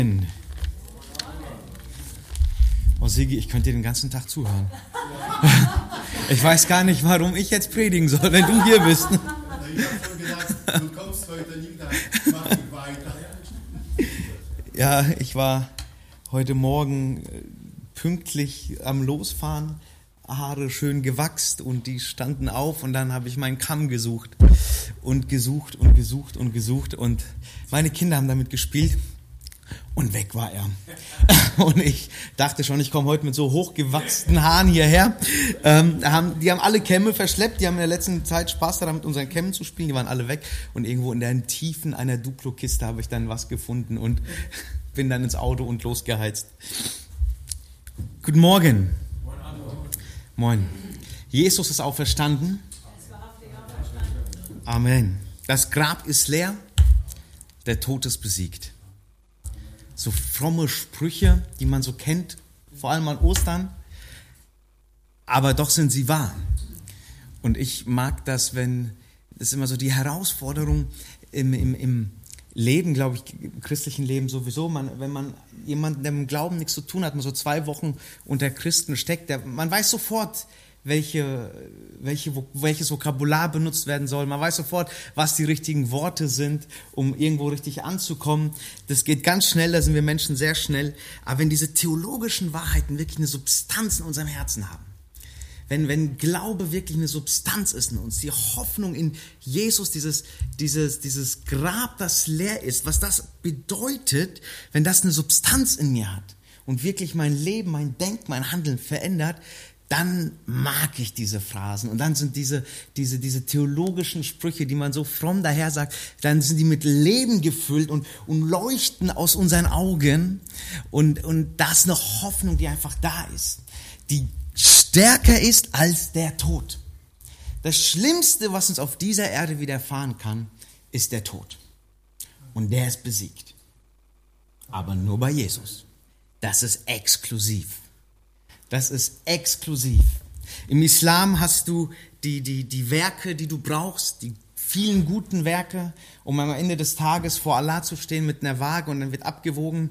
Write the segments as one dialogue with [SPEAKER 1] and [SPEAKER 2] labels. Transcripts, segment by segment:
[SPEAKER 1] Oh Sigi, ich könnte dir den ganzen Tag zuhören. Ich weiß gar nicht, warum ich jetzt predigen soll, wenn du hier bist.
[SPEAKER 2] Ich habe schon gedacht, du kommst heute nicht, mach weiter.
[SPEAKER 1] Ja, ich war heute Morgen pünktlich am Losfahren, Haare schön gewachst und die standen auf und dann habe ich meinen Kamm gesucht und meine Kinder haben damit gespielt und weg war er. Und ich dachte schon, ich komme heute mit so hochgewachsenen Haaren hierher. Die haben alle Kämme verschleppt, die haben in der letzten Zeit Spaß daran, mit unseren Kämmen zu spielen, die waren alle weg und irgendwo in den Tiefen einer Duplo-Kiste habe ich dann was gefunden und bin dann ins Auto und losgeheizt. Guten Morgen. Moin. Jesus ist auferstanden. Amen. Das Grab ist leer, der Tod ist besiegt. So fromme Sprüche, die man so kennt, vor allem an Ostern, aber doch sind sie wahr. Und ich mag das, wenn, das ist immer so die Herausforderung im Leben, glaube ich, im christlichen Leben sowieso, wenn man jemanden, der mit dem Glauben nichts zu tun hat, man so 2 Wochen unter Christen steckt, man weiß sofort, welches Vokabular benutzt werden soll. Man weiß sofort, was die richtigen Worte sind, um irgendwo richtig anzukommen. Das geht ganz schnell, da sind wir Menschen sehr schnell. Aber wenn diese theologischen Wahrheiten wirklich eine Substanz in unserem Herzen haben, wenn Glaube wirklich eine Substanz ist in uns, die Hoffnung in Jesus, dieses Grab, das leer ist, was das bedeutet, wenn das eine Substanz in mir hat und wirklich mein Leben, mein Denken, mein Handeln verändert, dann mag ich diese Phrasen und dann sind diese theologischen Sprüche, die man so fromm daher sagt, dann sind die mit Leben gefüllt und leuchten aus unseren Augen und das ist eine Hoffnung, die einfach da ist, die stärker ist als der Tod. Das Schlimmste, was uns auf dieser Erde widerfahren kann, ist der Tod. Und der ist besiegt. Aber nur bei Jesus. Das ist exklusiv. Das ist exklusiv. Im Islam hast du die Werke, die du brauchst, die vielen guten Werke, um am Ende des Tages vor Allah zu stehen mit einer Waage und dann wird abgewogen,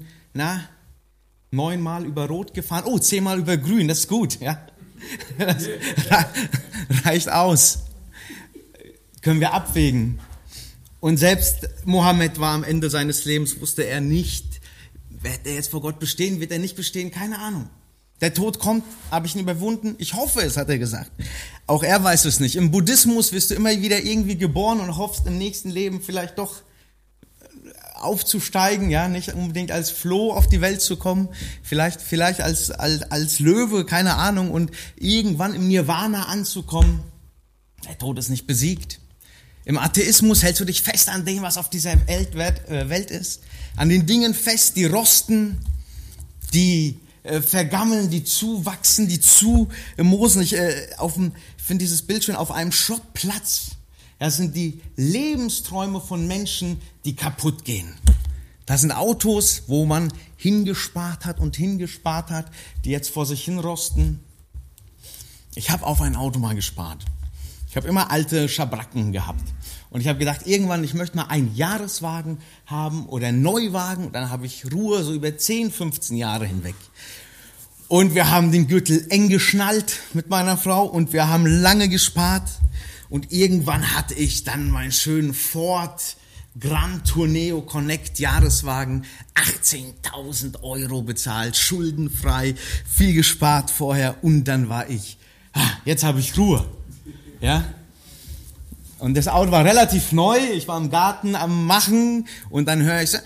[SPEAKER 1] 9-mal über Rot gefahren, 10-mal über Grün, das ist gut, ja. Das reicht aus. Können wir abwägen. Und selbst Mohammed war am Ende seines Lebens, wusste er nicht, wird er jetzt vor Gott bestehen, wird er nicht bestehen, keine Ahnung. Der Tod kommt, habe ich ihn überwunden? Ich hoffe es, hat er gesagt. Auch er weiß es nicht. Im Buddhismus wirst du immer wieder irgendwie geboren und hoffst im nächsten Leben vielleicht doch aufzusteigen, ja, nicht unbedingt als Floh auf die Welt zu kommen, vielleicht als Löwe, keine Ahnung, und irgendwann im Nirvana anzukommen. Der Tod ist nicht besiegt. Im Atheismus hältst du dich fest an dem, was auf dieser Welt ist, an den Dingen fest, die rosten, die vergammeln, die zuwachsen, die zumosen. Ich finde dieses Bild schön, auf einem Schrottplatz. Das sind die Lebensträume von Menschen, die kaputt gehen. Das sind Autos, wo man hingespart hat, die jetzt vor sich hin rosten. Ich habe auf ein Auto mal gespart. Ich habe immer alte Schabracken gehabt. Und ich habe gedacht, irgendwann, ich möchte mal einen Jahreswagen haben oder einen Neuwagen. Und dann habe ich Ruhe so über 10, 15 Jahre hinweg. Und wir haben den Gürtel eng geschnallt mit meiner Frau und wir haben lange gespart. Und irgendwann hatte ich dann meinen schönen Ford Gran Tourneo Connect Jahreswagen, 18.000 € bezahlt, schuldenfrei, viel gespart vorher. Und dann war ich, jetzt habe ich Ruhe. Ja? Und das Auto war relativ neu, ich war im Garten am Machen und dann höre ich so,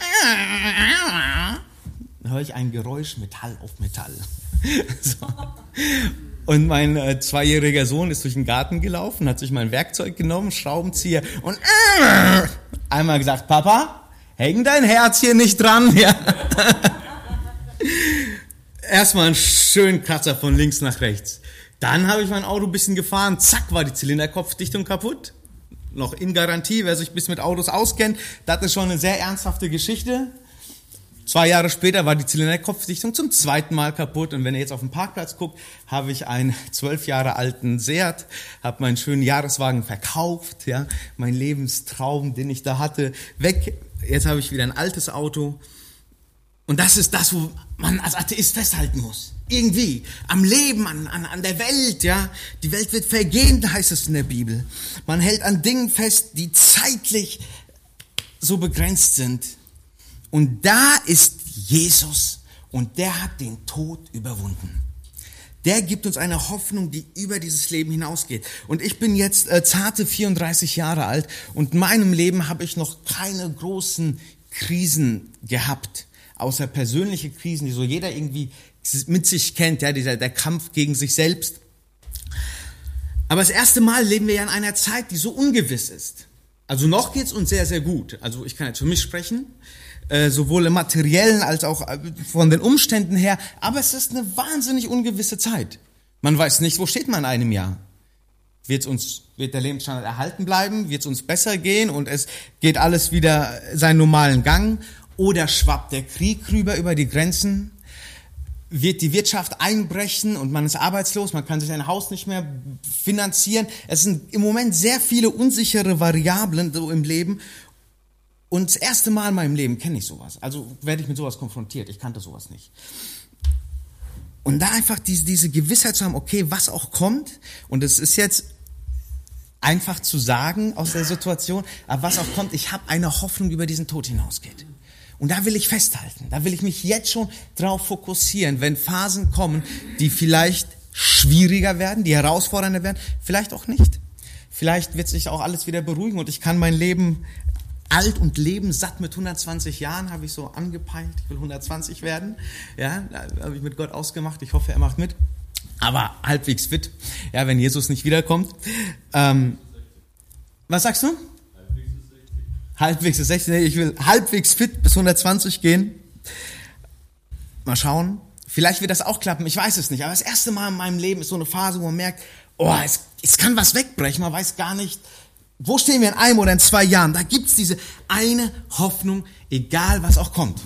[SPEAKER 1] ein Geräusch, Metall auf Metall. So. Und mein 2-jähriger Sohn ist durch den Garten gelaufen, hat sich mein Werkzeug genommen, Schraubenzieher und einmal gesagt, Papa, häng dein Herz hier nicht dran. Ja. Erstmal einen schönen Kratzer von links nach rechts. Dann habe ich mein Auto ein bisschen gefahren, zack, war die Zylinderkopfdichtung kaputt. Noch in Garantie, wer sich ein bisschen mit Autos auskennt, das ist schon eine sehr ernsthafte Geschichte. 2 Jahre später war die Zylinderkopfdichtung zum 2. Mal kaputt. Und wenn ihr jetzt auf den Parkplatz guckt, habe ich einen 12 Jahre alten Seat, habe meinen schönen Jahreswagen verkauft, ja, mein Lebenstraum, den ich da hatte, weg. Jetzt habe ich wieder ein altes Auto. Und das ist das, wo man als Atheist festhalten muss. Irgendwie. Am Leben, an der Welt, ja. Die Welt wird vergehen, heißt es in der Bibel. Man hält an Dingen fest, die zeitlich so begrenzt sind. Und da ist Jesus. Und der hat den Tod überwunden. Der gibt uns eine Hoffnung, die über dieses Leben hinausgeht. Und ich bin jetzt zarte 34 Jahre alt. Und in meinem Leben habe ich noch keine großen Krisen gehabt. Außer persönliche Krisen, die so jeder irgendwie mit sich kennt, ja, der Kampf gegen sich selbst. Aber das erste Mal leben wir ja in einer Zeit, die so ungewiss ist. Also noch geht's uns sehr, sehr gut. Also ich kann jetzt für mich sprechen, sowohl im Materiellen als auch von den Umständen her. Aber es ist eine wahnsinnig ungewisse Zeit. Man weiß nicht, wo steht man in einem Jahr. Wird der Lebensstandard erhalten bleiben? Wird es uns besser gehen und es geht alles wieder seinen normalen Gang? Oder schwappt der Krieg rüber über die Grenzen? Wird die Wirtschaft einbrechen und man ist arbeitslos, man kann sich ein Haus nicht mehr finanzieren? Es sind im Moment sehr viele unsichere Variablen so im Leben. Und das erste Mal in meinem Leben kenne ich sowas. Also werde ich mit sowas konfrontiert. Ich kannte sowas nicht. Und da einfach diese Gewissheit zu haben, okay, was auch kommt, und es ist jetzt einfach zu sagen aus der Situation, aber was auch kommt, ich habe eine Hoffnung, die über diesen Tod hinausgeht. Und da will ich festhalten, da will ich mich jetzt schon drauf fokussieren, wenn Phasen kommen, die vielleicht schwieriger werden, die herausfordernder werden, vielleicht auch nicht. Vielleicht wird sich auch alles wieder beruhigen und ich kann mein Leben alt und lebenssatt mit 120 Jahren, habe ich so angepeilt, ich will 120 werden, ja, da habe ich mit Gott ausgemacht, ich hoffe, er macht mit, aber halbwegs fit, ja, wenn Jesus nicht wiederkommt. Was sagst du? Halbwegs ist 60. Ich will halbwegs fit bis 120 gehen. Mal schauen. Vielleicht wird das auch klappen, ich weiß es nicht. Aber das erste Mal in meinem Leben ist so eine Phase, wo man merkt, oh, es kann was wegbrechen. Man weiß gar nicht, wo stehen wir in einem oder in 2 Jahren. Da gibt's diese eine Hoffnung, egal was auch kommt.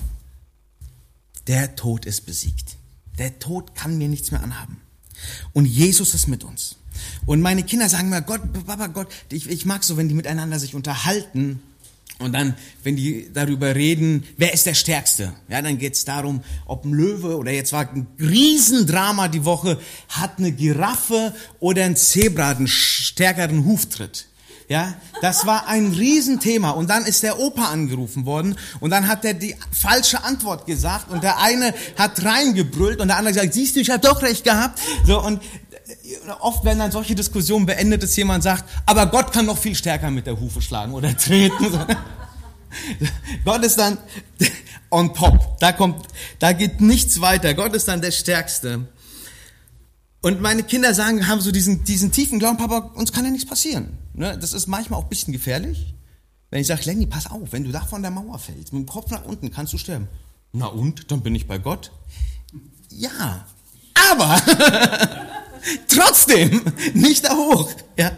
[SPEAKER 1] Der Tod ist besiegt. Der Tod kann mir nichts mehr anhaben. Und Jesus ist mit uns. Und meine Kinder sagen mir, Gott, Papa, Gott, ich mag so, wenn die miteinander sich unterhalten. Und dann, wenn die darüber reden, wer ist der Stärkste? Ja, dann geht's darum, ob ein Löwe oder jetzt war ein Riesendrama die Woche, hat eine Giraffe oder ein Zebra einen stärkeren Huftritt. Ja, das war ein Riesenthema. Und dann ist der Opa angerufen worden und dann hat er die falsche Antwort gesagt und der eine hat reingebrüllt und der andere gesagt, siehst du, ich habe doch recht gehabt. So, und oft werden dann solche Diskussionen beendet, dass jemand sagt, aber Gott kann noch viel stärker mit der Hufe schlagen oder treten. Gott ist dann on top. Da geht nichts weiter. Gott ist dann der Stärkste. Und meine Kinder haben so diesen tiefen Glauben, Papa, uns kann ja nichts passieren. Das ist manchmal auch ein bisschen gefährlich. Wenn ich sage, Lenny, pass auf, wenn du da von der Mauer fällst, mit dem Kopf nach unten, kannst du sterben. Na und? Dann bin ich bei Gott. Ja, aber trotzdem nicht da hoch. Ja.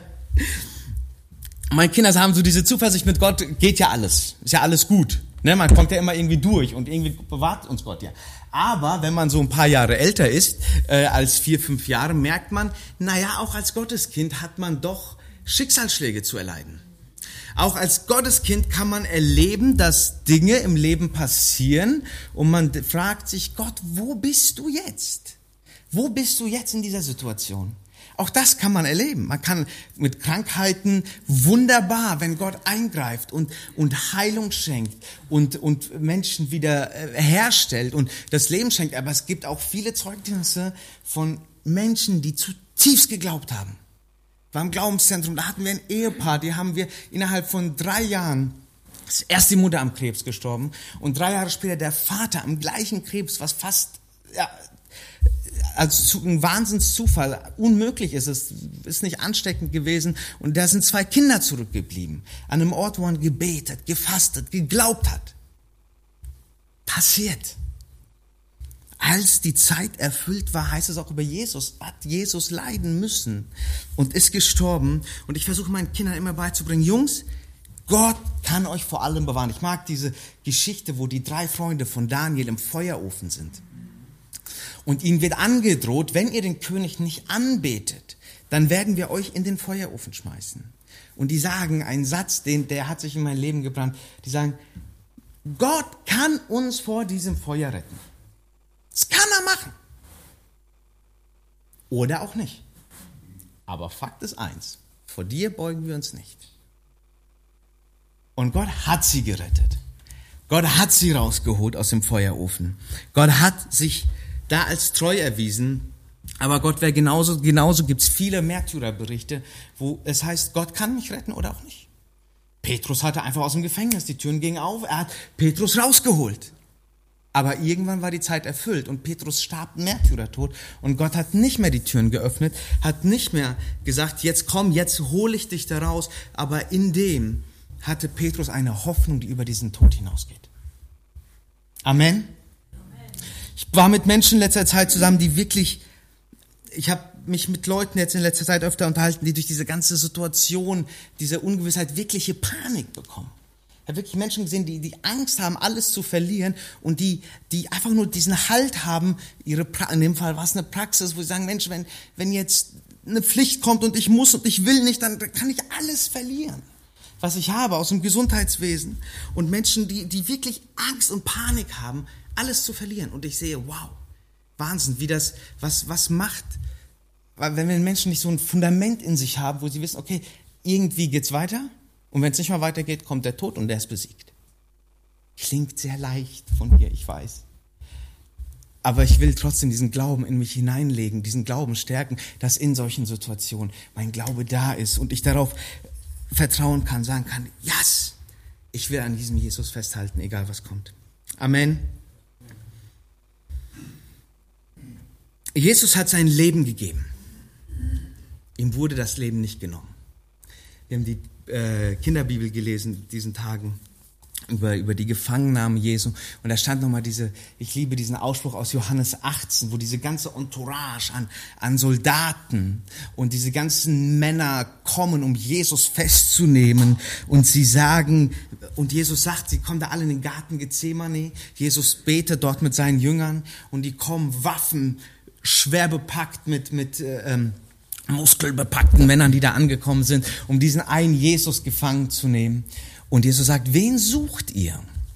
[SPEAKER 1] Meine Kinder haben so diese Zuversicht mit Gott, geht ja alles, ist ja alles gut. Ne, man kommt ja immer irgendwie durch und irgendwie bewahrt uns Gott ja. Aber wenn man so ein paar Jahre älter ist, als 4, 5 Jahre, merkt man, naja, auch als Gotteskind hat man doch Schicksalsschläge zu erleiden. Auch als Gotteskind kann man erleben, dass Dinge im Leben passieren und man fragt sich, Gott, wo bist du jetzt? Wo bist du jetzt in dieser Situation? Auch das kann man erleben. Man kann mit Krankheiten wunderbar, wenn Gott eingreift und Heilung schenkt und Menschen wieder herstellt und das Leben schenkt. Aber es gibt auch viele Zeugnisse von Menschen, die zutiefst geglaubt haben. War im Glaubenszentrum, da hatten wir ein Ehepaar, die haben wir innerhalb von 3 Jahren, ist erst die Mutter am Krebs gestorben und 3 Jahre später der Vater am gleichen Krebs, was fast, ja, also ein Wahnsinnszufall, unmöglich ist es, ist nicht ansteckend gewesen und da sind 2 Kinder zurückgeblieben, an einem Ort, wo man gebetet, gefastet, geglaubt hat. Passiert. Als die Zeit erfüllt war, heißt es auch über Jesus, hat Jesus leiden müssen und ist gestorben. Und ich versuche meinen Kindern immer beizubringen, Jungs, Gott kann euch vor allem bewahren. Ich mag diese Geschichte, wo die 3 Freunde von Daniel im Feuerofen sind. Und ihnen wird angedroht, wenn ihr den König nicht anbetet, dann werden wir euch in den Feuerofen schmeißen. Und die sagen einen Satz, der hat sich in mein Leben gebrannt, die sagen, Gott kann uns vor diesem Feuer retten. Das kann er machen. Oder auch nicht. Aber Fakt ist eins, vor dir beugen wir uns nicht. Und Gott hat sie gerettet. Gott hat sie rausgeholt aus dem Feuerofen. Gott hat sich da als treu erwiesen. Aber Gott wäre genauso gibt es viele Märtyrerberichte, wo es heißt, Gott kann mich retten oder auch nicht. Petrus hatte einfach aus dem Gefängnis, die Türen gingen auf, er hat Petrus rausgeholt. Aber irgendwann war die Zeit erfüllt und Petrus starb Märtyrertod und Gott hat nicht mehr die Türen geöffnet, hat nicht mehr gesagt, jetzt komm, jetzt hole ich dich da raus. Aber in dem hatte Petrus eine Hoffnung, die über diesen Tod hinausgeht. Amen. Ich war mit Menschen in letzter Zeit zusammen, die wirklich, ich habe mich mit Leuten jetzt in letzter Zeit öfter unterhalten, die durch diese ganze Situation, diese Ungewissheit wirkliche Panik bekommen. Ich habe wirklich Menschen gesehen, die Angst haben, alles zu verlieren und die einfach nur diesen Halt haben, in dem Fall war es eine Praxis, wo sie sagen, Mensch, wenn jetzt eine Pflicht kommt und ich muss und ich will nicht, dann kann ich alles verlieren, was ich habe aus dem Gesundheitswesen. Und Menschen, die wirklich Angst und Panik haben, alles zu verlieren. Und ich sehe, wow, Wahnsinn, wie das, was macht, weil wenn Menschen nicht so ein Fundament in sich haben, wo sie wissen, okay, irgendwie geht's weiter und wenn es nicht mal weitergeht, kommt der Tod und der ist besiegt. Klingt sehr leicht von mir, ich weiß. Aber ich will trotzdem diesen Glauben in mich hineinlegen, diesen Glauben stärken, dass in solchen Situationen mein Glaube da ist und ich darauf vertrauen kann, sagen kann, yes, ich will an diesem Jesus festhalten, egal was kommt. Amen. Jesus hat sein Leben gegeben. Ihm wurde das Leben nicht genommen. Wir haben die Kinderbibel gelesen in diesen Tagen über die Gefangennahme Jesu. Und da stand nochmal ich liebe diesen Ausspruch aus Johannes 18, wo diese ganze Entourage an Soldaten und diese ganzen Männer kommen, um Jesus festzunehmen. Und sie sagen, und Jesus sagt, sie kommen da alle in den Garten Gethsemane. Jesus betet dort mit seinen Jüngern und die kommen Waffen, schwer bepackt mit muskelbepackten Männern, die da angekommen sind, um diesen einen Jesus gefangen zu nehmen. Und Jesus sagt, wen sucht ihr?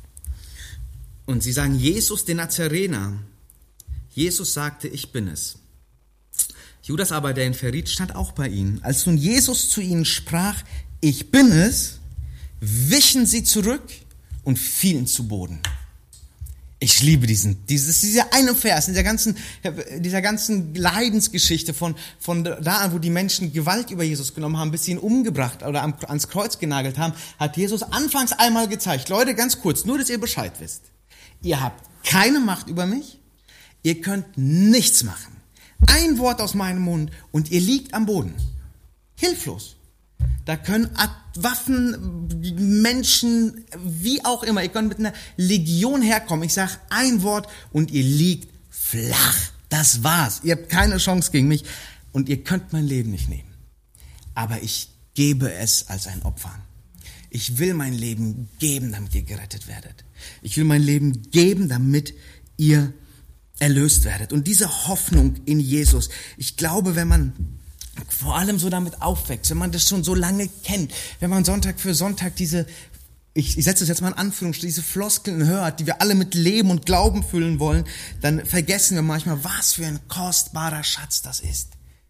[SPEAKER 1] Und sie sagen, Jesus, den Nazarener. Jesus sagte, ich bin es. Judas aber, der ihn verriet, stand auch bei ihnen. Als nun Jesus zu ihnen sprach, ich bin es, wichen sie zurück und fielen zu Boden. Ich liebe dieser eine Vers, dieser ganzen Leidensgeschichte von da an, wo die Menschen Gewalt über Jesus genommen haben, bis sie ihn umgebracht oder ans Kreuz genagelt haben, hat Jesus anfangs einmal gezeigt. Leute, ganz kurz, nur dass ihr Bescheid wisst. Ihr habt keine Macht über mich, ihr könnt nichts machen. Ein Wort aus meinem Mund und ihr liegt am Boden. Hilflos. Da können Waffen, Menschen, wie auch immer, ihr könnt mit einer Legion herkommen. Ich sage ein Wort und ihr liegt flach. Das war's. Ihr habt keine Chance gegen mich und ihr könnt mein Leben nicht nehmen. Aber ich gebe es als ein Opfer. Ich will mein Leben geben, damit ihr gerettet werdet. Ich will mein Leben geben, damit ihr erlöst werdet. Und diese Hoffnung in Jesus, ich glaube, wenn man vor allem so damit aufwächst, wenn man das schon so lange kennt, wenn man Sonntag für Sonntag ich setze das jetzt mal in Anführungsstrichen, diese Floskeln hört, die wir alle mit Leben und Glauben füllen wollen, dann vergessen wir manchmal, was für ein kostbarer Schatz das ist,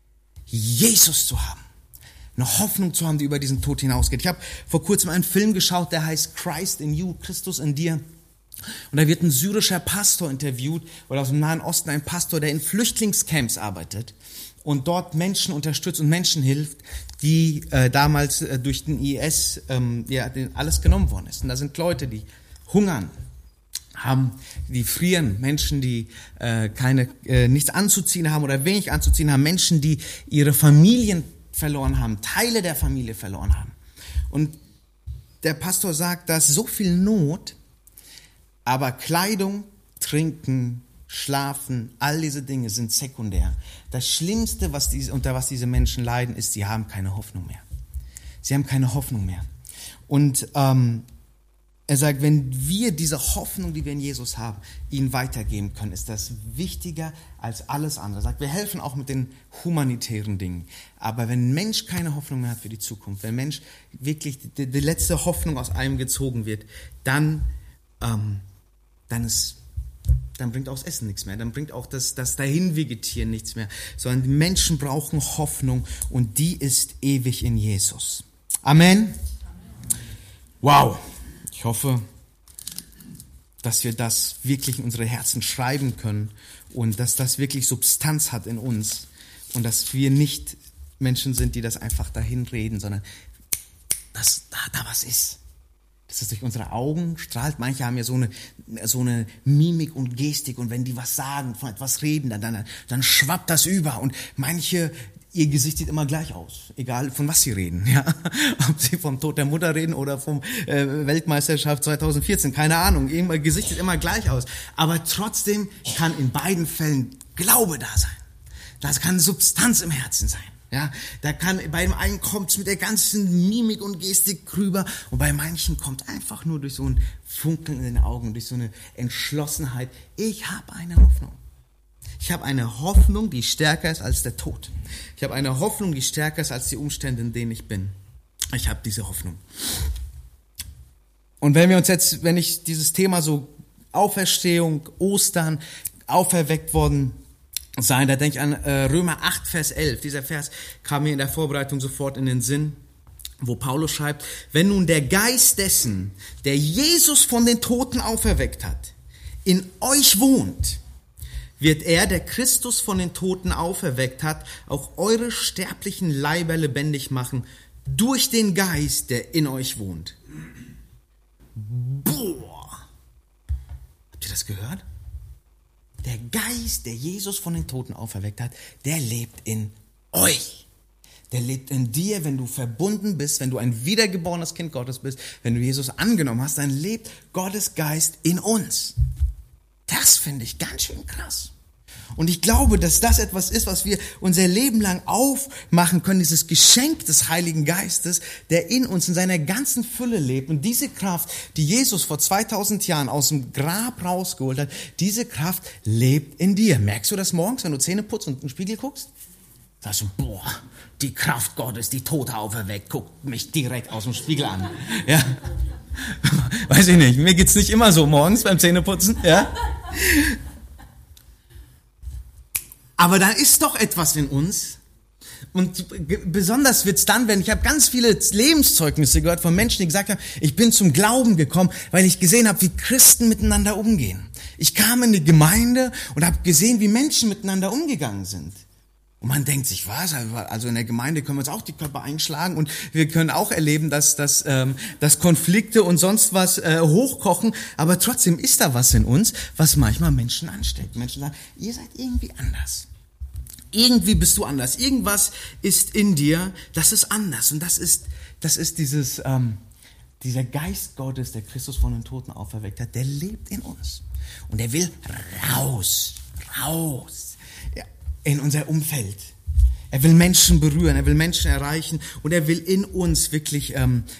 [SPEAKER 1] Jesus zu haben, eine Hoffnung zu haben, die über diesen Tod hinausgeht. Ich habe vor kurzem einen Film geschaut, der heißt Christ in You, Christus in dir. Und da wird ein syrischer Pastor interviewt, oder aus dem Nahen Osten ein Pastor, der in Flüchtlingscamps arbeitet und dort Menschen unterstützt und Menschen hilft, die damals durch den IS alles genommen worden ist. Und da sind Leute, die hungern, die frieren, Menschen, die nichts anzuziehen haben oder wenig anzuziehen haben, Menschen, die ihre Familien verloren haben, Teile der Familie verloren haben. Und der Pastor sagt, da ist so viel Not, aber Kleidung, Trinken, Schlafen, all diese Dinge sind sekundär. Das Schlimmste, unter was diese Menschen leiden, ist, sie haben keine Hoffnung mehr. Sie haben keine Hoffnung mehr. Und er sagt, wenn wir diese Hoffnung, die wir in Jesus haben, ihnen weitergeben können, ist das wichtiger als alles andere. Er sagt, wir helfen auch mit den humanitären Dingen. Aber wenn ein Mensch keine Hoffnung mehr hat für die Zukunft, wenn ein Mensch wirklich die letzte Hoffnung aus einem gezogen wird, dann dann bringt auch das Essen nichts mehr, dann bringt auch das Dahinvegetieren nichts mehr, sondern die Menschen brauchen Hoffnung und die ist ewig in Jesus. Amen. Wow. Ich hoffe, dass wir das wirklich in unsere Herzen schreiben können und dass das wirklich Substanz hat in uns und dass wir nicht Menschen sind, die das einfach dahin reden, sondern dass da was ist. Dass es durch unsere Augen strahlt. Manche haben ja so eine Mimik und Gestik und wenn die was sagen, von etwas reden, dann schwappt das über und manche, ihr Gesicht sieht immer gleich aus, egal von was sie reden, ja, ob sie vom Tod der Mutter reden oder vom Weltmeisterschaft 2014, keine Ahnung, ihr Gesicht sieht immer gleich aus, aber trotzdem kann in beiden Fällen Glaube da sein, das kann Substanz im Herzen sein, ja, bei dem einen kommt es mit der ganzen Mimik und Gestik rüber und bei manchen kommt einfach nur durch so ein Funkeln in den Augen, durch so eine Entschlossenheit, ich habe eine Hoffnung. Ich habe eine Hoffnung, die stärker ist als der Tod. Ich habe eine Hoffnung, die stärker ist als die Umstände, in denen ich bin. Ich habe diese Hoffnung. Und wenn ich dieses Thema so Auferstehung, Ostern, auferweckt worden sein, da denke ich an Römer 8, Vers 11. Dieser Vers kam mir in der Vorbereitung sofort in den Sinn, wo Paulus schreibt, wenn nun der Geist dessen, der Jesus von den Toten auferweckt hat, in euch wohnt, wird er, der Christus von den Toten auferweckt hat, auch eure sterblichen Leiber lebendig machen, durch den Geist, der in euch wohnt. Boah! Habt ihr das gehört? Der Geist, der Jesus von den Toten auferweckt hat, der lebt in euch. Der lebt in dir, wenn du verbunden bist, wenn du ein wiedergeborenes Kind Gottes bist, wenn du Jesus angenommen hast, dann lebt Gottes Geist in uns. Das finde ich ganz schön krass. Und ich glaube, dass das etwas ist, was wir unser Leben lang aufmachen können, dieses Geschenk des Heiligen Geistes, der in uns in seiner ganzen Fülle lebt. Und diese Kraft, die Jesus vor 2000 Jahren aus dem Grab rausgeholt hat, diese Kraft lebt in dir. Merkst du das morgens, wenn du Zähne putzt und in den Spiegel guckst? Sagst du, boah, die Kraft Gottes, die Tote auferweckt, guckt mich direkt aus dem Spiegel an. Ja. Weiß ich nicht, mir geht's nicht immer so morgens beim Zähneputzen, ja. Aber da ist doch etwas in uns. Und besonders wird's dann, wenn ich habe ganz viele Lebenszeugnisse gehört von Menschen, die gesagt haben, ich bin zum Glauben gekommen, weil ich gesehen habe, wie Christen miteinander umgehen. Ich kam in die Gemeinde und habe gesehen, wie Menschen miteinander umgegangen sind. Und man denkt sich, was? Also in der Gemeinde können wir uns auch die Köpfe einschlagen und wir können auch erleben, dass Konflikte und sonst was hochkochen. Aber trotzdem ist da was in uns, was manchmal Menschen ansteckt. Menschen sagen, ihr seid irgendwie anders. Irgendwie bist du anders. Irgendwas ist in dir, das ist anders. Und das ist dieser Geist Gottes, der Christus von den Toten auferweckt hat, der lebt in uns. Und er will raus. In unser Umfeld. Er will Menschen berühren, er will Menschen erreichen und er will in uns wirklich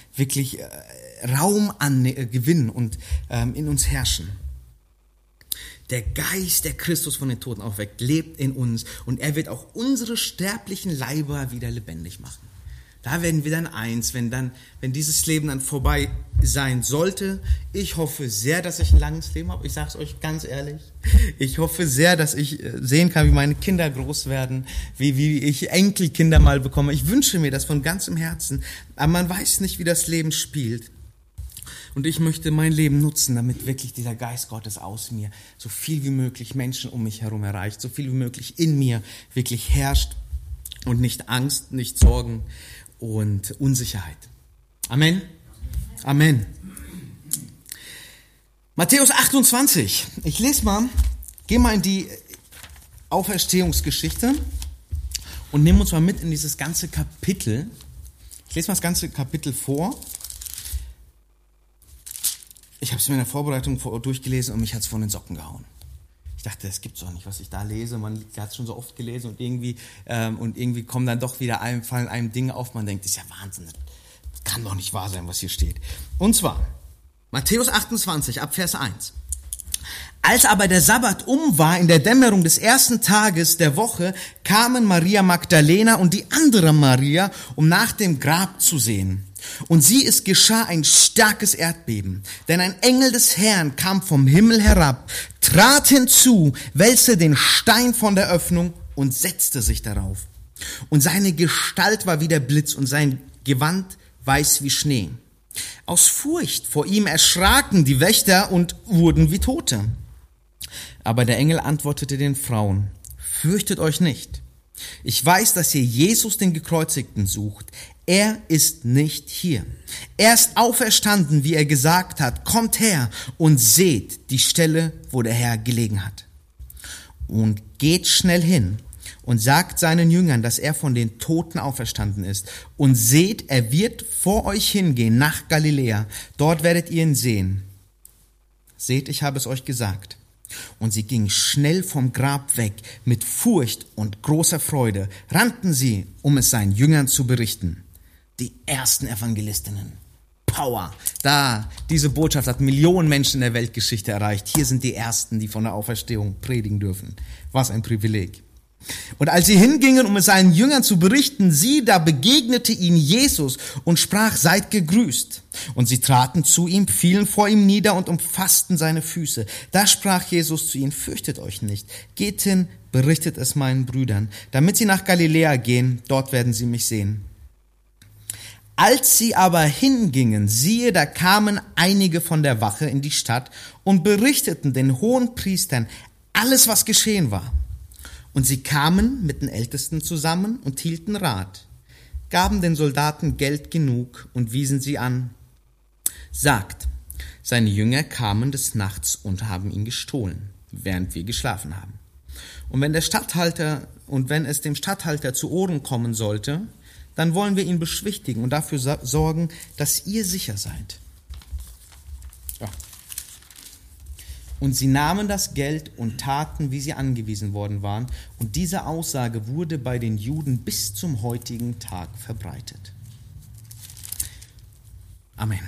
[SPEAKER 1] Raum gewinnen und in uns herrschen. Der Geist, der Christus von den Toten aufweckt, lebt in uns und er wird auch unsere sterblichen Leiber wieder lebendig machen. Da werden wir dann eins, wenn dieses Leben dann vorbei sein sollte. Ich hoffe sehr, dass ich ein langes Leben habe. Ich sage es euch ganz ehrlich. Ich hoffe sehr, dass ich sehen kann, wie meine Kinder groß werden, wie ich Enkelkinder mal bekomme. Ich wünsche mir das von ganzem Herzen. Aber man weiß nicht, wie das Leben spielt. Und ich möchte mein Leben nutzen, damit wirklich dieser Geist Gottes aus mir so viel wie möglich Menschen um mich herum erreicht, so viel wie möglich in mir wirklich herrscht und nicht Angst, nicht Sorgen und Unsicherheit. Amen. Amen. Matthäus 28. Ich lese mal, gehe mal in die Auferstehungsgeschichte und nehme uns mal mit in dieses ganze Kapitel. Ich lese mal das ganze Kapitel vor. Ich habe es mir in der Vorbereitung durchgelesen und mich hat es von den Socken gehauen. Ich dachte, das gibt's doch nicht, was ich da lese. Man hat es schon so oft gelesen und irgendwie kommen dann doch wieder fallen einem Dinge auf. Man denkt, das ist ja Wahnsinn. Das kann doch nicht wahr sein, was hier steht. Und zwar Matthäus 28, ab Vers 1. Als aber der Sabbat war, in der Dämmerung des ersten Tages der Woche, kamen Maria Magdalena und die andere Maria, um nach dem Grab zu sehen. Und sieh, es geschah ein starkes Erdbeben, denn ein Engel des Herrn kam vom Himmel herab, trat hinzu, wälzte den Stein von der Öffnung und setzte sich darauf. Und seine Gestalt war wie der Blitz und sein Gewand weiß wie Schnee. Aus Furcht vor ihm erschraken die Wächter und wurden wie Tote. Aber der Engel antwortete den Frauen: Fürchtet euch nicht. Ich weiß, dass ihr Jesus, den Gekreuzigten, sucht. Er ist nicht hier. Er ist auferstanden, wie er gesagt hat. Kommt her und seht die Stelle, wo der Herr gelegen hat. Und geht schnell hin und sagt seinen Jüngern, dass er von den Toten auferstanden ist. Und seht, er wird vor euch hingehen nach Galiläa. Dort werdet ihr ihn sehen. Seht, ich habe es euch gesagt. Und sie gingen schnell vom Grab weg, mit Furcht und großer Freude, rannten sie, um es seinen Jüngern zu berichten. Die ersten Evangelistinnen. Power. Diese Botschaft hat Millionen Menschen in der Weltgeschichte erreicht. Hier sind die Ersten, die von der Auferstehung predigen dürfen. Was ein Privileg. Und als sie hingingen, um es seinen Jüngern zu berichten, da begegnete ihnen Jesus und sprach: Seid gegrüßt. Und sie traten zu ihm, fielen vor ihm nieder und umfassten seine Füße. Da sprach Jesus zu ihnen: Fürchtet euch nicht. Geht hin, berichtet es meinen Brüdern, damit sie nach Galiläa gehen, dort werden sie mich sehen. Als sie aber hingingen, siehe, da kamen einige von der Wache in die Stadt und berichteten den Hohenpriestern alles, was geschehen war. Und sie kamen mit den Ältesten zusammen und hielten Rat, gaben den Soldaten Geld genug und wiesen sie an. Sagt, seine Jünger kamen des Nachts und haben ihn gestohlen, während wir geschlafen haben. Und wenn es dem Statthalter zu Ohren kommen sollte, dann wollen wir ihn beschwichtigen und dafür sorgen, dass ihr sicher seid. Ja. Und sie nahmen das Geld und taten, wie sie angewiesen worden waren. Und diese Aussage wurde bei den Juden bis zum heutigen Tag verbreitet. Amen.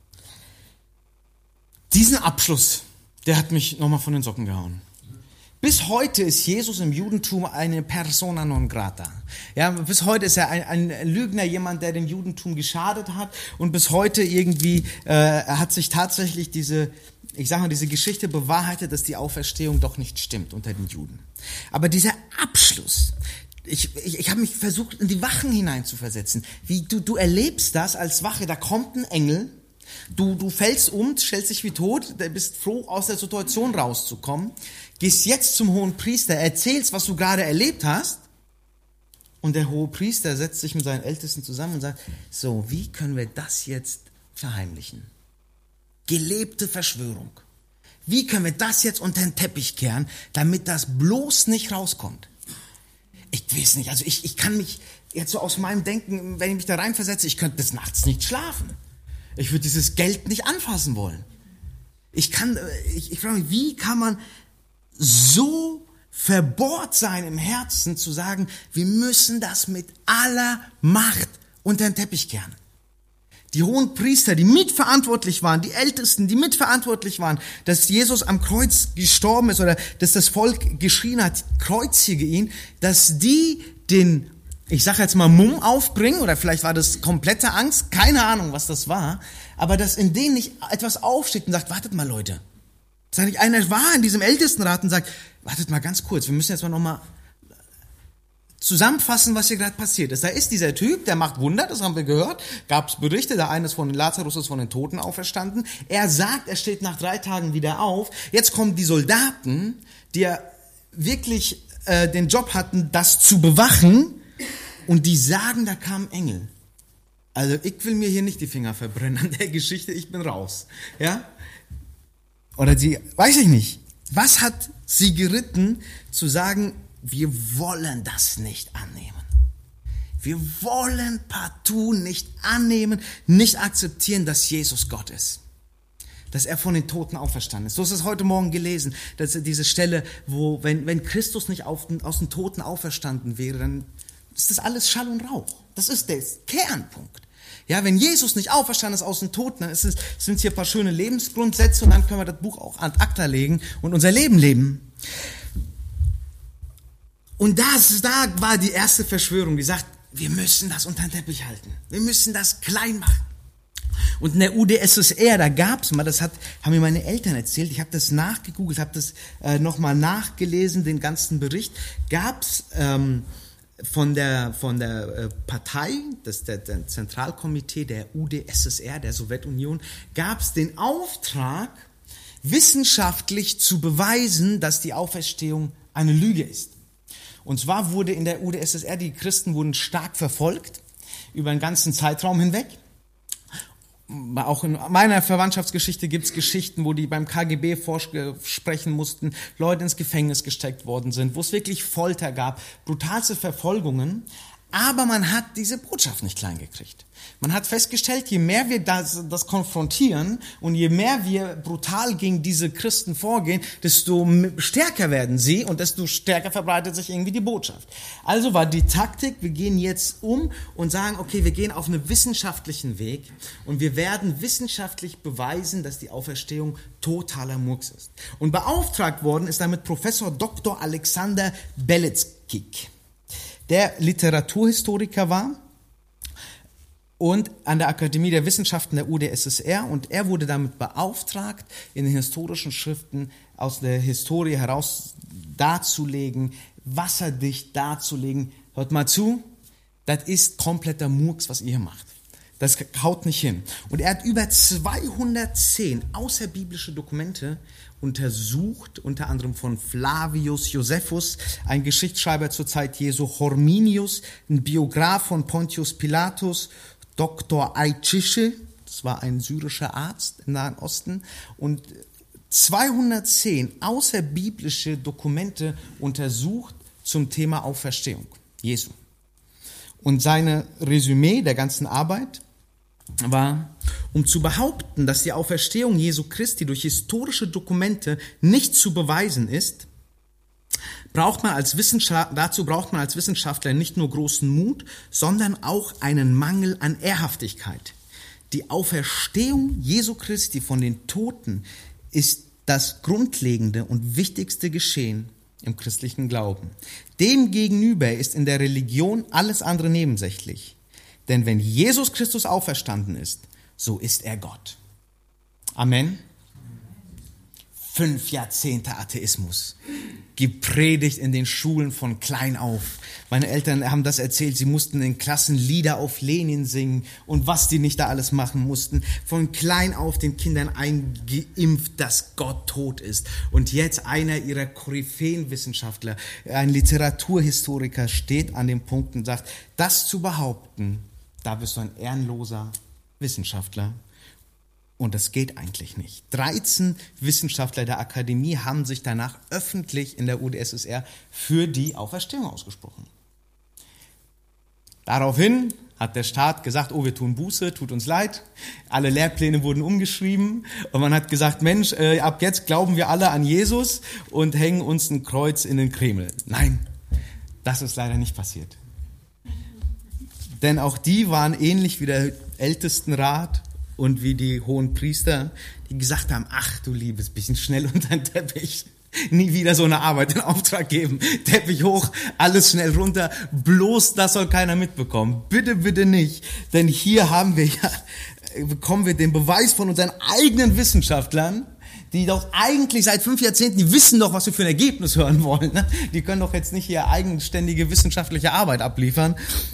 [SPEAKER 1] Diesen Abschluss, der hat mich nochmal von den Socken gehauen. Bis heute ist Jesus im Judentum eine persona non grata. Ja, bis heute ist er ein Lügner, jemand, der dem Judentum geschadet hat. Und bis heute irgendwie hat sich tatsächlich diese Geschichte bewahrheitet, dass die Auferstehung doch nicht stimmt unter den Juden. Aber dieser Abschluss, ich habe mich versucht, in die Wachen hineinzuversetzen. Wie du erlebst das als Wache, da kommt ein Engel, du fällst um, stellst dich wie tot, bist froh, aus der Situation rauszukommen, gehst jetzt zum Hohenpriester, erzählst, was du gerade erlebt hast, und der Hohepriester setzt sich mit seinen Ältesten zusammen und sagt: So, wie können wir das jetzt verheimlichen? Gelebte Verschwörung. Wie können wir das jetzt unter den Teppich kehren, damit das bloß nicht rauskommt? Ich weiß nicht, also ich kann mich jetzt so aus meinem Denken, wenn ich mich da reinversetze, ich könnte des Nachts nicht schlafen. Ich würde dieses Geld nicht anfassen wollen. Ich frage mich, wie kann man so verbohrt sein im Herzen, zu sagen, wir müssen das mit aller Macht unter den Teppich kehren. Die hohen Priester, die mitverantwortlich waren, die Ältesten, die mitverantwortlich waren, dass Jesus am Kreuz gestorben ist oder dass das Volk geschrien hat, kreuzige ihn, dass die den, ich sage jetzt mal, Mumm aufbringen, oder vielleicht war das komplette Angst, keine Ahnung, was das war, aber dass in denen nicht etwas aufsteht und sagt: Wartet mal, Leute. Dass nicht einer war in diesem Ältestenrat und sagt: Wartet mal ganz kurz, wir müssen jetzt mal nochmal zusammenfassen, was hier gerade passiert ist. Da ist dieser Typ, der macht Wunder, das haben wir gehört, gab es Berichte, der eine ist von Lazarus ist von den Toten auferstanden. Er sagt, er steht nach 3 Tagen wieder auf. Jetzt kommen die Soldaten, die ja wirklich den Job hatten, das zu bewachen, und die sagen, da kam Engel. Also ich will mir hier nicht die Finger verbrennen an der Geschichte, ich bin raus. Ja? Oder weiß ich nicht. Was hat sie geritten, zu sagen, wir wollen das nicht annehmen. Wir wollen partout nicht annehmen, nicht akzeptieren, dass Jesus Gott ist. Dass er von den Toten auferstanden ist. Du hast es heute Morgen gelesen, dass diese Stelle, wo, wenn Christus nicht aus den Toten auferstanden wäre, dann ist das alles Schall und Rauch. Das ist der Kernpunkt. Ja, wenn Jesus nicht auferstanden ist aus den Toten, dann sind hier ein paar schöne Lebensgrundsätze, und dann können wir das Buch auch ad acta legen und unser Leben leben. Und da war die erste Verschwörung, die sagt, wir müssen das unter den Teppich halten. Wir müssen das klein machen. Und in der UdSSR, da gab's mal, haben mir meine Eltern erzählt, ich habe das nachgegoogelt, habe das nochmal nachgelesen, den ganzen Bericht, gab's von der Partei, der Zentralkomitee der UdSSR, der Sowjetunion, gab's den Auftrag, wissenschaftlich zu beweisen, dass die Auferstehung eine Lüge ist. Und zwar wurde in der UdSSR, die Christen wurden stark verfolgt, über einen ganzen Zeitraum hinweg. Auch in meiner Verwandtschaftsgeschichte gibt's Geschichten, wo die beim KGB sprechen mussten, Leute ins Gefängnis gesteckt worden sind, wo es wirklich Folter gab, brutalste Verfolgungen. Aber man hat diese Botschaft nicht klein gekriegt. Man hat festgestellt, je mehr wir das konfrontieren und je mehr wir brutal gegen diese Christen vorgehen, desto stärker werden sie und desto stärker verbreitet sich irgendwie die Botschaft. Also war die Taktik, wir gehen jetzt um und sagen, okay, wir gehen auf einen wissenschaftlichen Weg und wir werden wissenschaftlich beweisen, dass die Auferstehung totaler Murks ist. Und beauftragt worden ist damit Professor Dr. Alexander Beletskik, der Literaturhistoriker war und an der Akademie der Wissenschaften der UdSSR, und er wurde damit beauftragt, in den historischen Schriften aus der Historie heraus darzulegen, wasserdicht darzulegen. Hört mal zu, das ist kompletter Murks, was ihr hier macht. Das haut nicht hin. Und er hat über 210 außerbiblische Dokumente untersucht, unter anderem von Flavius Josephus, ein Geschichtsschreiber zur Zeit Jesu, Horminius, ein Biograf von Pontius Pilatus, Dr. Ayçiçe, das war ein syrischer Arzt im Nahen Osten, und 210 außerbiblische Dokumente untersucht zum Thema Auferstehung Jesu. Und seine Resümee der ganzen Arbeit war, um zu behaupten, dass die Auferstehung Jesu Christi durch historische Dokumente nicht zu beweisen ist, dazu braucht man als Wissenschaftler nicht nur großen Mut, sondern auch einen Mangel an Ehrhaftigkeit. Die Auferstehung Jesu Christi von den Toten ist das grundlegende und wichtigste Geschehen im christlichen Glauben. Demgegenüber ist in der Religion alles andere nebensächlich. Denn wenn Jesus Christus auferstanden ist, so ist er Gott. Amen. 5 Jahrzehnte Atheismus, gepredigt in den Schulen von klein auf. Meine Eltern haben das erzählt, sie mussten in Klassen Lieder auf Lenin singen und was die nicht da alles machen mussten. Von klein auf den Kindern eingeimpft, dass Gott tot ist. Und jetzt einer ihrer Koryphäenwissenschaftler, ein Literaturhistoriker, steht an dem Punkt und sagt, das zu behaupten, da bist du ein ehrenloser Wissenschaftler. Und das geht eigentlich nicht. 13 Wissenschaftler der Akademie haben sich danach öffentlich in der UdSSR für die Auferstehung ausgesprochen. Daraufhin hat der Staat gesagt, wir tun Buße, tut uns leid. Alle Lehrpläne wurden umgeschrieben und man hat gesagt, Mensch, ab jetzt glauben wir alle an Jesus und hängen uns ein Kreuz in den Kreml. Nein, das ist leider nicht passiert. Denn auch die waren ähnlich wie der Ältestenrat und wie die hohen Priester, die gesagt haben, ach du liebes, bisschen schnell unter den Teppich. Nie wieder so eine Arbeit in Auftrag geben. Teppich hoch, alles schnell runter. Bloß das soll keiner mitbekommen. Bitte, bitte nicht. Denn hier bekommen wir den Beweis von unseren eigenen Wissenschaftlern, die doch eigentlich seit 5 Jahrzehnten, die wissen doch, was wir für ein Ergebnis hören wollen. Ne? Die können doch jetzt nicht hier eigenständige wissenschaftliche Arbeit abliefern.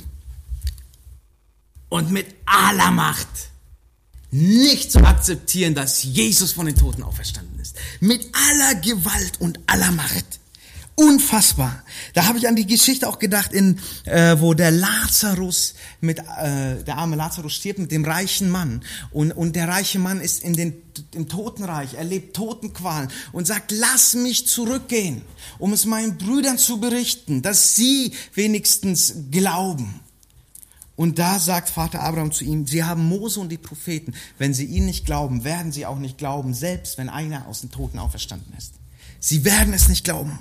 [SPEAKER 1] Und mit aller Macht nicht zu akzeptieren, dass Jesus von den Toten auferstanden ist. Mit aller Gewalt und aller Macht. Unfassbar. Da habe ich an die Geschichte auch gedacht, wo der Lazarus der arme Lazarus stirbt mit dem reichen Mann. Und der reiche Mann ist im Totenreich, erlebt Totenqualen und sagt, lass mich zurückgehen, um es meinen Brüdern zu berichten, dass sie wenigstens glauben. Und da sagt Vater Abraham zu ihm, sie haben Mose und die Propheten. Wenn sie ihnen nicht glauben, werden sie auch nicht glauben, selbst wenn einer aus den Toten auferstanden ist. Sie werden es nicht glauben.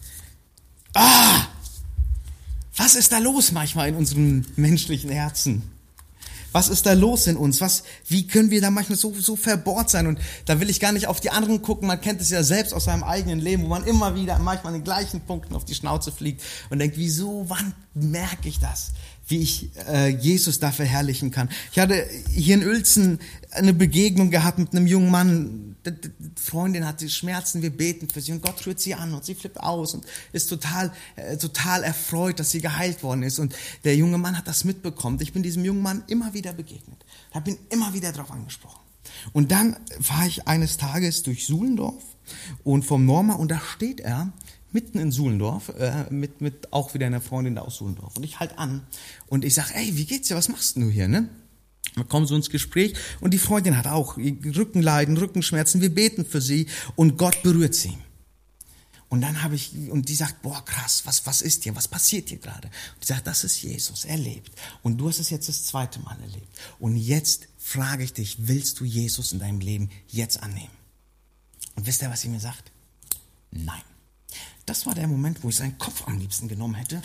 [SPEAKER 1] Was ist da los manchmal in unseren menschlichen Herzen? Was ist da los in uns? Wie können wir da manchmal so verbohrt sein? Und da will ich gar nicht auf die anderen gucken. Man kennt es ja selbst aus seinem eigenen Leben, wo man immer wieder manchmal an den gleichen Punkten auf die Schnauze fliegt und denkt, wieso, wann merke ich das, wie ich Jesus da verherrlichen kann. Ich hatte hier in Uelzen eine Begegnung gehabt mit einem jungen Mann. Die Freundin hatte Schmerzen, wir beten für sie und Gott rührt sie an und sie flippt aus und ist total erfreut, dass sie geheilt worden ist. Und der junge Mann hat das mitbekommen. Ich bin diesem jungen Mann immer wieder begegnet. Ich habe ihn immer wieder darauf angesprochen. Und dann war ich eines Tages durch Suhlendorf und vom Norma und da steht er mitten in Suhlendorf, mit auch wieder einer Freundin da aus Suhlendorf. Und ich halt an und ich sage, ey, wie geht's dir, was machst du hier, ne? Wir kommen so ins Gespräch und die Freundin hat auch Rückenleiden, Rückenschmerzen, wir beten für sie und Gott berührt sie. Und dann und die sagt, boah, krass, was ist hier, was passiert hier gerade? Und die sagt, das ist Jesus, er lebt. Und du hast es jetzt das 2. Mal erlebt. Und jetzt frage ich dich, willst du Jesus in deinem Leben jetzt annehmen? Und wisst ihr, was sie mir sagt? Nein. Das war der Moment, wo ich seinen Kopf am liebsten genommen hätte.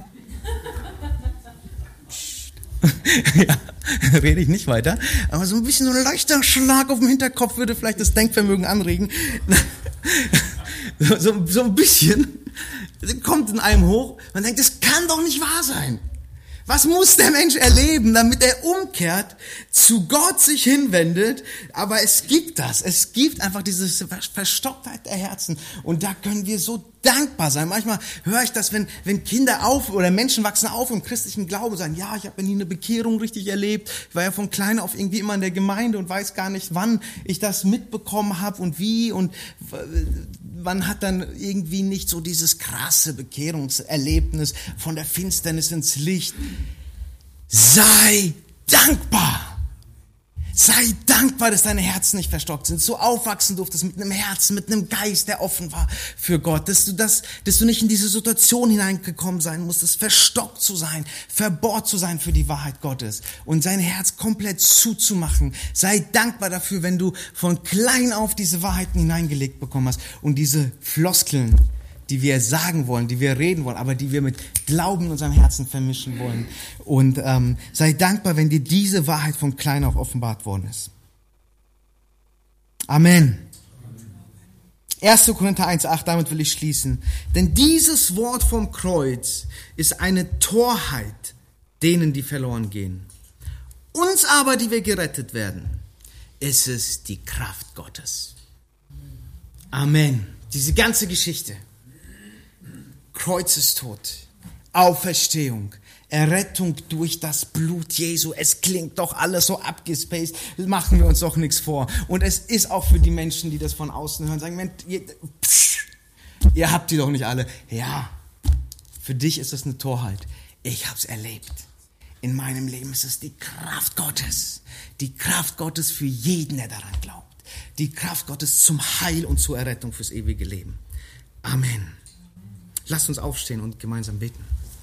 [SPEAKER 1] Ja, rede ich nicht weiter. Aber so ein bisschen so ein leichter Schlag auf dem Hinterkopf würde vielleicht das Denkvermögen anregen. So ein bisschen kommt in einem hoch. Man denkt, das kann doch nicht wahr sein. Was muss der Mensch erleben, damit er umkehrt, zu Gott sich hinwendet? Aber es gibt das. Es gibt einfach diese Verstocktheit der Herzen. Und da können wir so dankbar sein. Manchmal höre ich das, wenn Kinder oder Menschen wachsen auf im christlichen Glauben und sagen, ja, ich habe nie eine Bekehrung richtig erlebt. Ich war ja von klein auf irgendwie immer in der Gemeinde und weiß gar nicht, wann ich das mitbekommen habe und wie. Und man hat dann irgendwie nicht so dieses krasse Bekehrungserlebnis von der Finsternis ins Licht. Sei dankbar. Sei dankbar, dass deine Herzen nicht verstockt sind. So aufwachsen durftest mit einem Herzen, mit einem Geist, der offen war für Gott. Dass du nicht in diese Situation hineingekommen sein musstest, verstockt zu sein, verbohrt zu sein für die Wahrheit Gottes und sein Herz komplett zuzumachen. Sei dankbar dafür, wenn du von klein auf diese Wahrheiten hineingelegt bekommen hast und diese Floskeln, die wir sagen wollen, die wir reden wollen, aber die wir mit Glauben in unserem Herzen vermischen wollen. Und sei dankbar, wenn dir diese Wahrheit von klein auf offenbart worden ist. Amen. 1. Korinther 1,8, damit will ich schließen. Denn dieses Wort vom Kreuz ist eine Torheit denen, die verloren gehen. Uns aber, die wir gerettet werden, ist es die Kraft Gottes. Amen. Diese ganze Geschichte. Kreuzestod, Auferstehung, Errettung durch das Blut Jesu. Es klingt doch alles so abgespaced, machen wir uns doch nichts vor. Und es ist auch für die Menschen, die das von außen hören, sagen, ihr habt die doch nicht alle. Ja, für dich ist es eine Torheit. Ich hab's erlebt. In meinem Leben ist es die Kraft Gottes. Die Kraft Gottes für jeden, der daran glaubt. Die Kraft Gottes zum Heil und zur Errettung fürs ewige Leben. Amen. Lasst uns aufstehen und gemeinsam beten.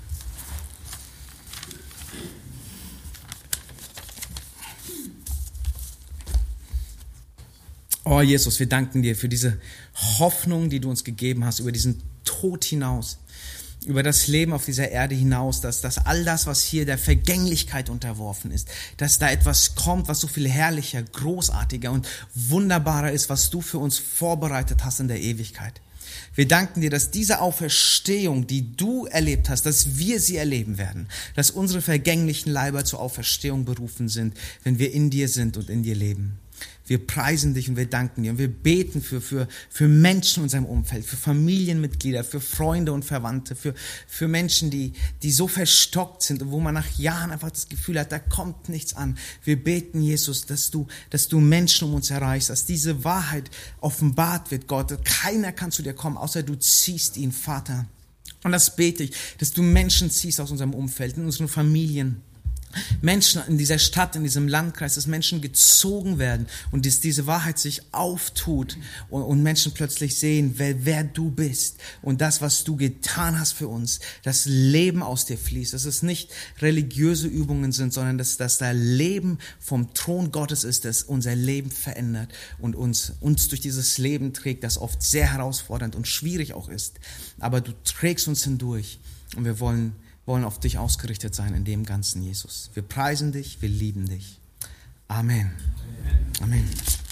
[SPEAKER 1] Oh Jesus, wir danken dir für diese Hoffnung, die du uns gegeben hast, über diesen Tod hinaus, über das Leben auf dieser Erde hinaus, dass all das, was hier der Vergänglichkeit unterworfen ist, dass da etwas kommt, was so viel herrlicher, großartiger und wunderbarer ist, was du für uns vorbereitet hast in der Ewigkeit. Wir danken dir, dass diese Auferstehung, die du erlebt hast, dass wir sie erleben werden, dass unsere vergänglichen Leiber zur Auferstehung berufen sind, wenn wir in dir sind und in dir leben. Wir preisen dich und wir danken dir und wir beten für Menschen in unserem Umfeld, für Familienmitglieder, für Freunde und Verwandte, für Menschen, die so verstockt sind und wo man nach Jahren einfach das Gefühl hat, da kommt nichts an. Wir beten, Jesus, dass du Menschen um uns erreichst, dass diese Wahrheit offenbart wird, Gott. Keiner kann zu dir kommen, außer du ziehst ihn, Vater. Und das bete ich, dass du Menschen ziehst aus unserem Umfeld, in unseren Familien. Menschen in dieser Stadt, in diesem Landkreis, dass Menschen gezogen werden und dass diese Wahrheit sich auftut und Menschen plötzlich sehen, wer du bist und das, was du getan hast für uns, das Leben aus dir fließt, dass es nicht religiöse Übungen sind, sondern dass da Leben vom Thron Gottes ist, das unser Leben verändert und uns durch dieses Leben trägt, das oft sehr herausfordernd und schwierig auch ist. Aber du trägst uns hindurch und wir wollen auf dich ausgerichtet sein in dem Ganzen, Jesus. Wir preisen dich, wir lieben dich. Amen. Amen.